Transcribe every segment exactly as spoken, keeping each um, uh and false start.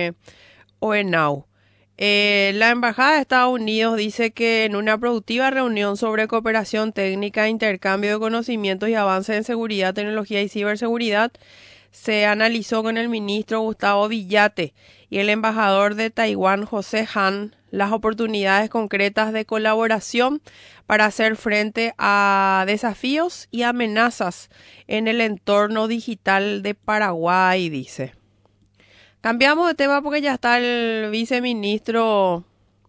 de OENAU. Eh, la Embajada de Estados Unidos dice que en una productiva reunión sobre cooperación técnica, intercambio de conocimientos y avances en seguridad, tecnología y ciberseguridad, se analizó con el ministro Gustavo Villate y el embajador de Taiwán, José Han, las oportunidades concretas de colaboración para hacer frente a desafíos y amenazas en el entorno digital de Paraguay, dice. Cambiamos de tema porque ya está el viceministro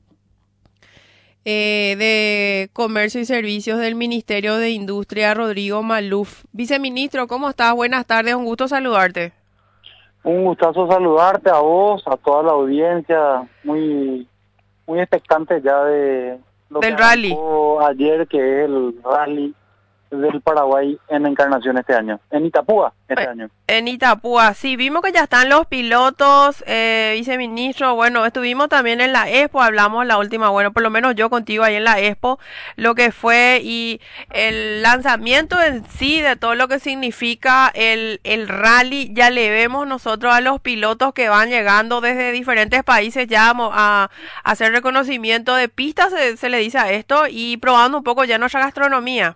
eh, de Comercio y Servicios del Ministerio de Industria, Rodrigo Maluf. Viceministro, ¿cómo estás? Buenas tardes, un gusto saludarte. Un gustazo saludarte a vos, a toda la audiencia, muy muy expectante ya de lo Del que rally. ayer, que es el rally del Paraguay en Encarnación este año, en Itapúa este Eh, año. En Itapúa, sí, vimos que ya están los pilotos, eh, viceministro, bueno, estuvimos también en la Expo, hablamos la última, bueno, por lo menos yo contigo ahí en la Expo, lo que fue y el lanzamiento en sí de todo lo que significa el, el rally, ya le vemos nosotros a los pilotos que van llegando desde diferentes países ya a, a hacer reconocimiento de pistas, se, se le dice a esto, y probando un poco ya nuestra gastronomía.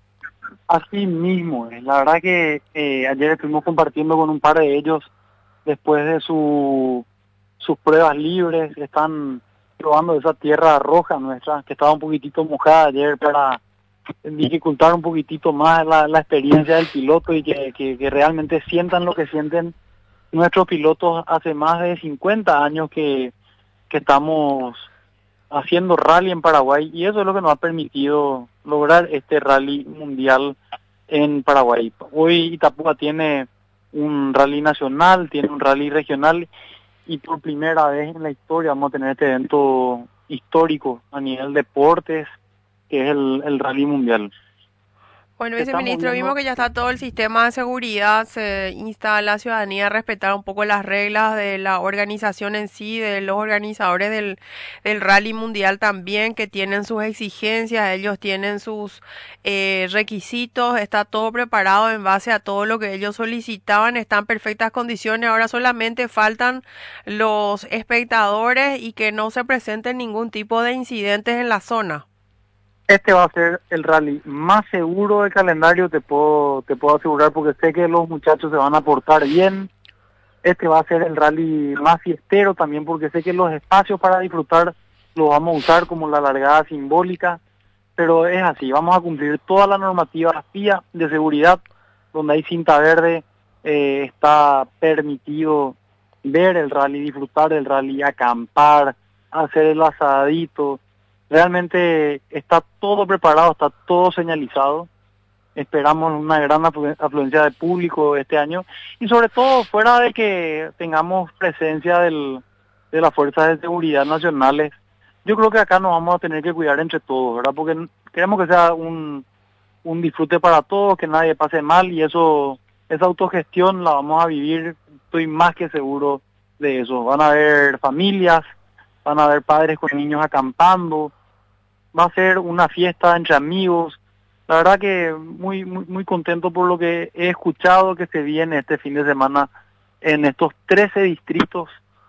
Así mismo, eh, la verdad que eh, ayer estuvimos compartiendo con un par de ellos después de su, sus pruebas libres, están probando esa tierra roja nuestra, que estaba un poquitito mojada ayer para dificultar un poquitito más la, la experiencia del piloto y que, que, que realmente sientan lo que sienten nuestros pilotos hace más de cincuenta años que, que estamos haciendo rally en Paraguay, y eso es lo que nos ha permitido lograr este rally mundial en Paraguay. Hoy Itapúa tiene un rally nacional, tiene un rally regional, y por primera vez en la historia vamos a tener este evento histórico a nivel deportes, que es el, el rally mundial. Bueno, Estamos viceministro, viendo, vimos que ya está todo el sistema de seguridad, se insta a la ciudadanía a respetar un poco las reglas de la organización en sí, de los organizadores del, del rally mundial también, que tienen sus exigencias, ellos tienen sus eh, requisitos, está todo preparado en base a todo lo que ellos solicitaban, está en perfectas condiciones, ahora solamente faltan los espectadores y que no se presenten ningún tipo de incidentes en la zona. este va a ser el rally más seguro del calendario, te puedo, te puedo asegurar, porque sé que los muchachos se van a portar bien. Este va a ser el rally más fiestero también, porque sé que los espacios para disfrutar los vamos a usar como la largada simbólica, pero es así, vamos a cumplir toda la normativa F I A de seguridad, donde hay cinta verde, eh, está permitido ver el rally, disfrutar del rally, acampar, hacer el asadito. Realmente está todo preparado, está todo señalizado. Esperamos una gran aflu- afluencia de público este año, y sobre todo fuera de que tengamos presencia del, de las fuerzas de seguridad nacionales, yo creo que acá nos vamos a tener que cuidar entre todos, ¿verdad? Porque n- queremos que sea un, un disfrute para todos, que nadie pase mal, y eso, esa autogestión la vamos a vivir, estoy más que seguro de eso. Van a haber familias, van a haber padres con niños acampando, va a ser una fiesta entre amigos. La verdad que muy, muy, muy contento por lo que he escuchado que se viene este fin de semana en estos trece distritos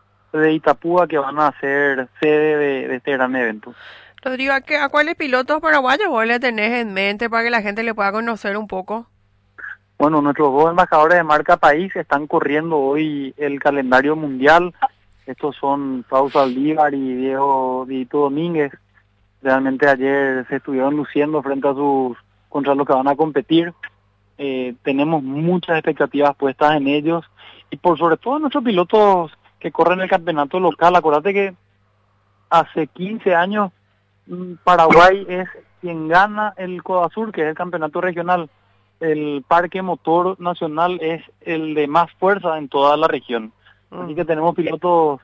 de Itapúa que van a ser sede de, de este gran evento. Rodrigo, ¿a, qué, ¿a cuáles pilotos paraguayos vos le tenés en mente para que la gente le pueda conocer un poco? Bueno, nuestros dos embajadores de marca país están corriendo hoy el calendario mundial. Estos son Pau Saldívar y Diego Dito Domínguez. Realmente ayer se estuvieron luciendo frente a sus, contra los que van a competir. Eh, tenemos muchas expectativas puestas en ellos, y por sobre todo en nuestros pilotos que corren el campeonato local. Acuérdate que hace quince años mm, Paraguay es quien gana el Codasur, que es el campeonato regional. El parque motor nacional es el de más fuerza en toda la región. Así que Mm. tenemos pilotos,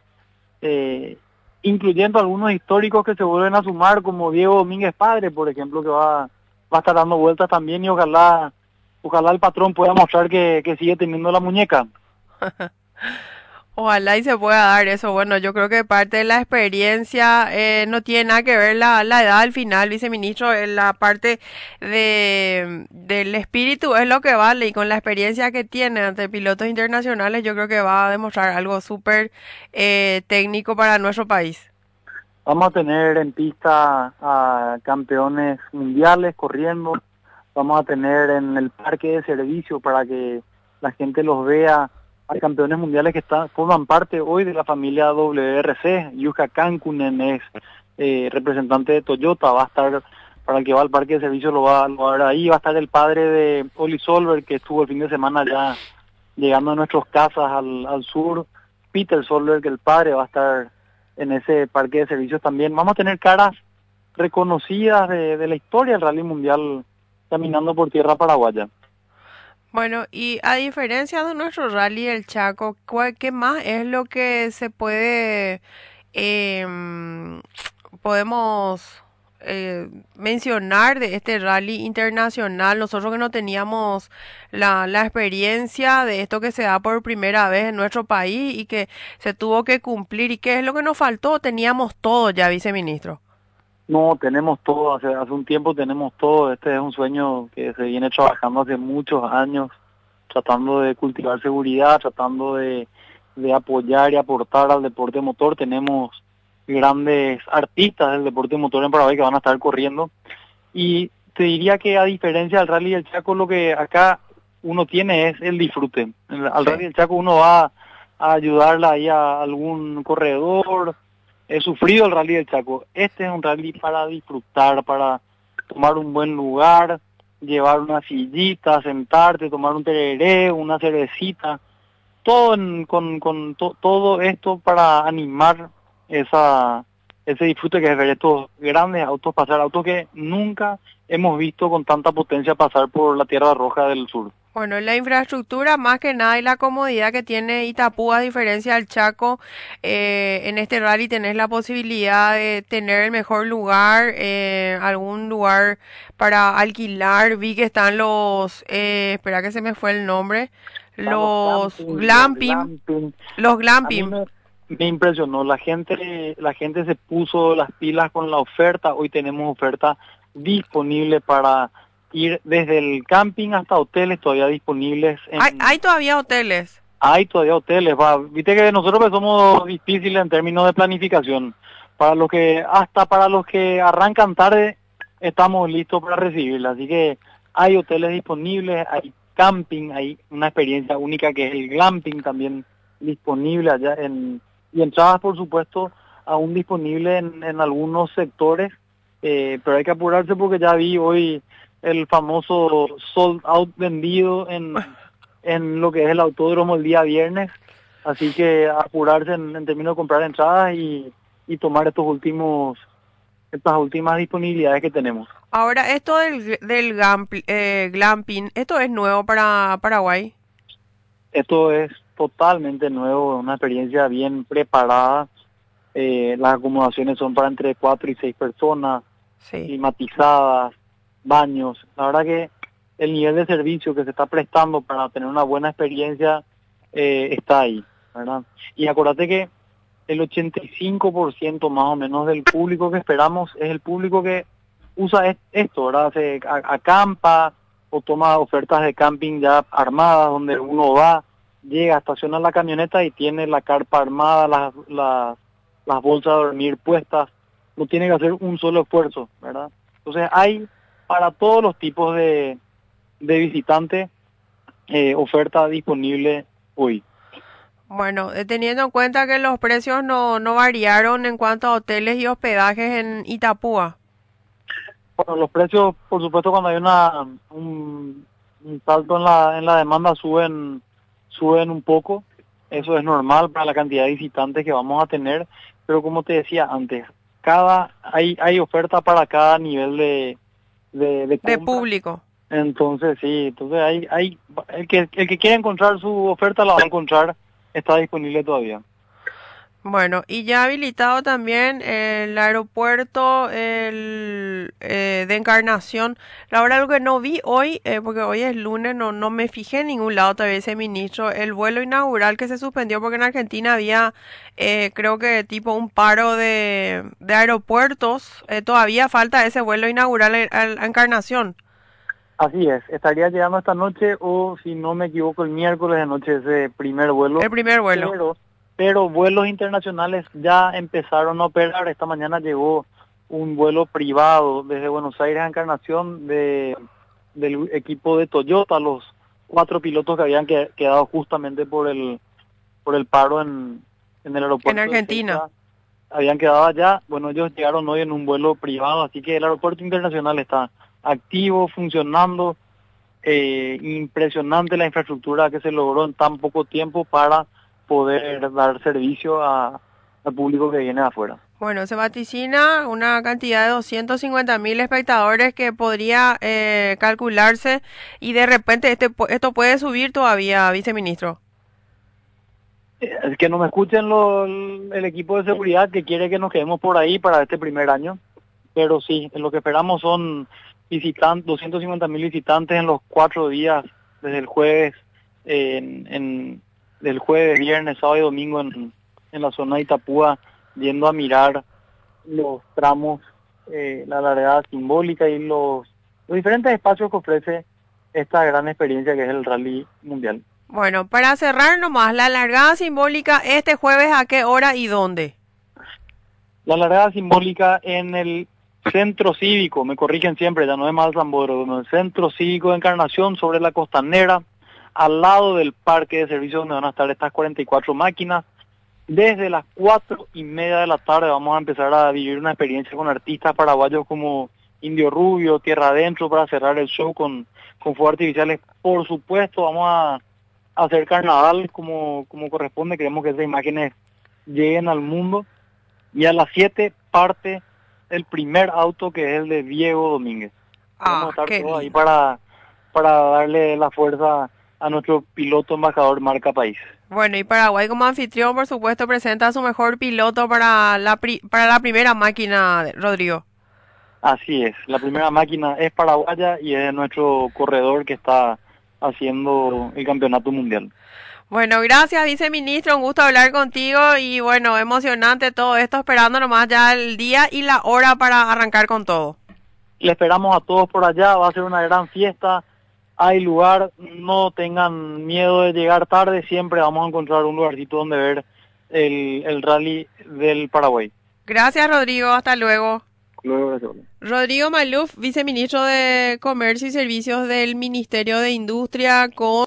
eh, incluyendo algunos históricos que se vuelven a sumar, como Diego Domínguez Padre, por ejemplo, que va, va a estar dando vueltas también, y ojalá ojalá el patrón pueda mostrar que, que sigue teniendo la muñeca. Ojalá y se pueda dar eso. Bueno, yo creo que parte de la experiencia eh, no tiene nada que ver la, la edad al final, viceministro. eh, La parte de, del espíritu es lo que vale y con la experiencia que tiene ante pilotos internacionales yo creo que va a demostrar algo súper eh, técnico para nuestro país. Vamos a tener en pista a campeones mundiales corriendo, vamos a tener en el parque de servicio para que la gente los vea, a campeones mundiales que están, forman parte hoy de la familia W R C. Yuka Kankunen es eh, representante de Toyota, va a estar, para el que va al parque de servicio lo va, lo va a ver ahí, va a estar el padre de Oli Solberg, que estuvo el fin de semana ya llegando a nuestras casas al, al sur. Peter Solberg, el padre, va a estar en ese parque de servicios también. Vamos a tener caras reconocidas de, de la historia del rally mundial caminando por tierra paraguaya. Bueno, y a diferencia de nuestro rally el Chaco, ¿cuál- ¿qué más es lo que se puede, em, podemos eh, mencionar de este rally internacional? Nosotros que no teníamos la, la experiencia de esto que se da por primera vez en nuestro país y que se tuvo que cumplir. ¿Y qué es lo que nos faltó? Teníamos todo ya, viceministro. No, tenemos todo, hace, hace un tiempo tenemos todo. Este es un sueño que se viene trabajando hace muchos años, tratando de cultivar seguridad, tratando de, de apoyar y aportar al deporte motor. Tenemos grandes artistas del deporte motor en Paraguay que van a estar corriendo. Y te diría que a diferencia del Rally del Chaco, lo que acá uno tiene es el disfrute. En la- Al Sí. Rally del Chaco uno va a ayudarle ahí a algún corredor. He sufrido el Rally del Chaco. Este es un rally para disfrutar, para tomar un buen lugar, llevar una sillita, sentarte, tomar un tereré, una cervecita, todo en- con, con to- todo esto para animar esa ese disfrute que es ver estos grandes autos pasar, autos que nunca hemos visto con tanta potencia pasar por la Tierra Roja del Sur. Bueno, la infraestructura más que nada y la comodidad que tiene Itapú a diferencia del Chaco, eh, en este rally tenés la posibilidad de tener el mejor lugar, eh, algún lugar para alquilar. Vi que están los, eh, espera que se me fue el nombre, Están los los campings, los glamping, glamping. los A mí glamping. me, me impresionó, la gente, la gente se puso las pilas con la oferta. Hoy tenemos oferta disponible para ir desde el camping hasta hoteles todavía disponibles. Hay, En, hay todavía hoteles. hay todavía hoteles, va. Viste que nosotros pues, somos difíciles en términos de planificación. Para los que, hasta para los que arrancan tarde, estamos listos para recibirla. Así que hay hoteles disponibles, hay camping, hay una experiencia única que es el glamping también disponible allá en, y entradas por supuesto aún disponibles en, en algunos sectores, eh, pero hay que apurarse porque ya vi hoy el famoso sold out vendido en, en lo que es el autódromo el día viernes, así que apurarse en, en términos de comprar entradas y, y tomar estos últimos estas últimas disponibilidades que tenemos. Ahora, esto del, del gampl- eh, glamping, ¿esto es nuevo para Paraguay? Esto es totalmente nuevo, una experiencia bien preparada. Eh, las acomodaciones son para entre cuatro y seis personas, Sí. climatizadas, baños. La verdad que el nivel de servicio que se está prestando para tener una buena experiencia eh, está ahí, ¿verdad? Y acuérdate que el ochenta y cinco por ciento más o menos del público que esperamos es el público que usa es- esto, ¿verdad? Se a- acampa o toma ofertas de camping ya armadas donde uno va, llega, estaciona la camioneta y tiene la carpa armada, las, las, las bolsas de dormir puestas, no tiene que hacer un solo esfuerzo, ¿verdad? Entonces hay para todos los tipos de, de visitantes eh, oferta disponible hoy. Bueno, eh, teniendo en cuenta que los precios no, no variaron en cuanto a hoteles y hospedajes en Itapúa. Bueno, los precios, por supuesto, cuando hay una un, un salto en la en la demanda suben suben un poco. Eso es normal para la cantidad de visitantes que vamos a tener, pero como te decía antes, cada hay hay oferta para cada nivel de de, de De compra. público. Entonces sí, entonces hay hay el que el que quiera encontrar su oferta la va a encontrar, está disponible todavía. Bueno, y ya habilitado también el aeropuerto el, eh, de Encarnación. La verdad, lo que no vi hoy, eh, porque hoy es lunes, no, no me fijé en ningún lado todavía ese ministro. El vuelo inaugural que se suspendió porque en Argentina había, eh, creo que tipo un paro de, de aeropuertos. Eh, todavía falta ese vuelo inaugural a, a Encarnación. Así es, estaría llegando esta noche o si no me equivoco el miércoles de noche ese primer vuelo, El primer vuelo. pero pero vuelos internacionales ya empezaron a operar. Esta mañana llegó un vuelo privado desde Buenos Aires a Encarnación de del equipo de Toyota, los cuatro pilotos que habían que- quedado justamente por el por el paro en, en el En aeropuerto de Argentina. Ezeiza, habían quedado allá. Bueno, ellos llegaron hoy en un vuelo privado, así que el aeropuerto internacional está activo, funcionando. Eh, impresionante la infraestructura que se logró en tan poco tiempo para poder dar servicio a, al público que viene de afuera. Bueno, se vaticina una cantidad de doscientos cincuenta mil espectadores que podría eh, calcularse y de repente este, pu- esto puede subir todavía, viceministro. Eh, Es que no me escuchen lo- el equipo de seguridad que quiere que nos quedemos por ahí para este primer año, pero sí, lo que esperamos son visitantes, doscientos cincuenta mil visitantes en los cuatro días, desde el jueves, en, en- del jueves, viernes, sábado y domingo en, en la zona de Itapúa, yendo a mirar los tramos, eh, la largada simbólica y los, los diferentes espacios que ofrece esta gran experiencia que es el Rally Mundial. Bueno, para cerrar nomás, la largada simbólica este jueves, ¿a qué hora y dónde? La largada simbólica en el centro cívico, me corrigen siempre, ya no es más San Bodro, en el centro cívico de Encarnación, sobre la costanera, al lado del parque de servicios donde van a estar estas cuarenta y cuatro máquinas. Desde las cuatro y media de la tarde vamos a empezar a vivir una experiencia con artistas paraguayos como Indio Rubio, Tierra Adentro, para cerrar el show con, con fuegos artificiales. Por supuesto, vamos a hacer carnaval como, como corresponde. Queremos que esas imágenes lleguen al mundo. Y a las siete parte el primer auto, que es el de Diego Domínguez. Vamos a Ah, estar qué todos ahí lindo. para, para darle la fuerza a nuestro piloto embajador marca país. Bueno, y Paraguay como anfitrión, por supuesto, presenta a su mejor piloto para la, pri- para la primera máquina, Rodrigo. Así es, la primera máquina es paraguaya y es nuestro corredor que está haciendo el campeonato mundial. Bueno, gracias, viceministro. Un gusto hablar contigo y bueno, emocionante todo esto, esperando nomás ya el día y la hora para arrancar con todo. Le esperamos a todos por allá, va a ser una gran fiesta, hay lugar, no tengan miedo de llegar tarde, siempre vamos a encontrar un lugarcito donde ver el, el rally del Paraguay. Gracias, Rodrigo. Hasta luego. Luego de todo. Rodrigo Maluf, viceministro de Comercio y Servicios del Ministerio de Industria, con